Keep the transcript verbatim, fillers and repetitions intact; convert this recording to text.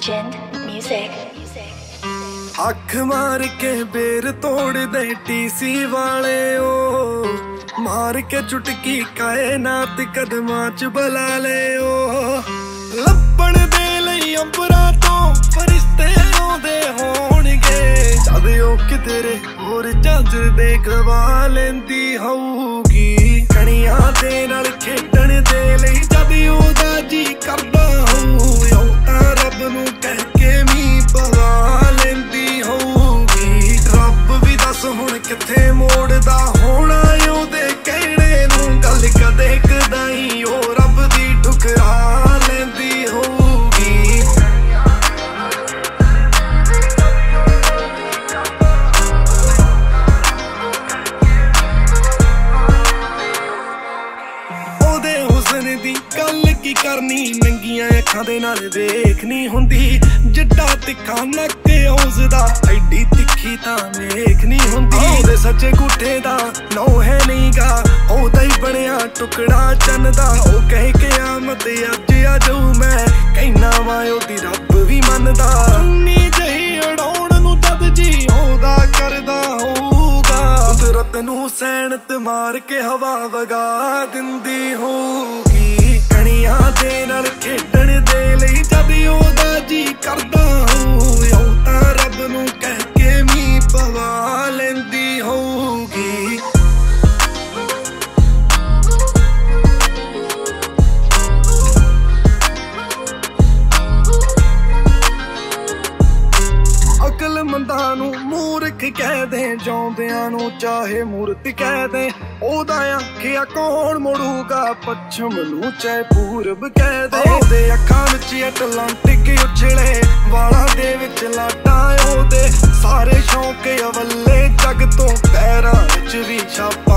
Legend Music. अख मार के बेर तोड़ दे टीसी वाले ओ, मार के चुटकी कायनात कदमां च बुला ले ओ। लभण दे लई अंबरां तो फरिश्ते आउंदे होणगे, जद ओ किधरे होर झांजर दे गवा लैंदी होऊगी। कणियां दे नाल खेडण दे लई जद ओदा जी करदा होऊ, ओ तां रब नूं कह के मीं पवा लैंदी होऊगी। रब भी दस हुण किथे मोड़दा होना ओदे कहणे नूं, गल कदे कदाई ओ रब दी ठुकरा लैंदी होऊगी। ओदे हुस्न दी गल की करनी, नंगियां अखां दे नाल देखनी हुंदी। जिड्डा तिखा नक उसदा एडी तिखी तां मेख नी हुंदी। ओदे सच्चे गुठे दा नौ है नहीं गा, ओदा ही बनिया टुकड़ा चन्न दा। ओ कह क़यामत अज आ जाऊं मैं, कहना वा ओदी रब भी मनदा। उन्नी जही उड़ाउण नूं जद जी ओदा करदा होऊगा, कुदरत नूं सैनत मार के हवा वगा दिंदी होऊगी। कणियां दे नाल खेडण दे लई जद ओदा जी करदा होऊ, ओ तां रब नूं कह के मीं पवा लैंदी होऊगी। अकलमंदां नूं मूर्ख कह दे, जाउंदियां नूं चाहे मूर्ति कह दे। ओदा आखिया कौन मुड़ूगा, पच्छम नूं चाहे पूरब कह दे। ओदे अखां विच अटलांटिक उछले, वालां दे विच लाटां ओदे। सारे शौक अवल्ले जग तो पैरां विच भी छापा